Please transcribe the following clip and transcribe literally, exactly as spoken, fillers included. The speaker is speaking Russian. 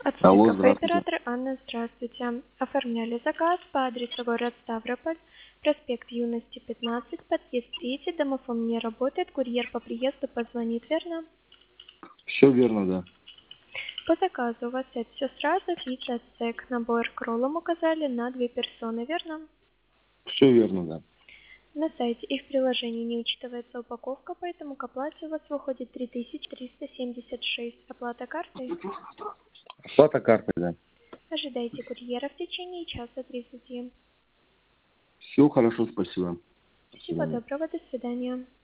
Алло, Отсылка здравствуйте. оператор Анна, здравствуйте. Оформляли заказ по адресу город Ставрополь, проспект Юности, пятнадцать, подъезд третий, домофон не работает, курьер по приезду позвонит, верно? Все верно, да. По заказу у вас это все сразу, пицца, стейк, набор к роллам указали на две персоны, верно? Все верно, да. На сайте и в приложении не учитывается упаковка, поэтому к оплате у вас выходит три тысячи триста семьдесят шесть. Оплата картой? Оплата картой, да. Ожидайте курьера в течение часа тридцати. Все хорошо, спасибо. До Всего свидания. доброго, до свидания.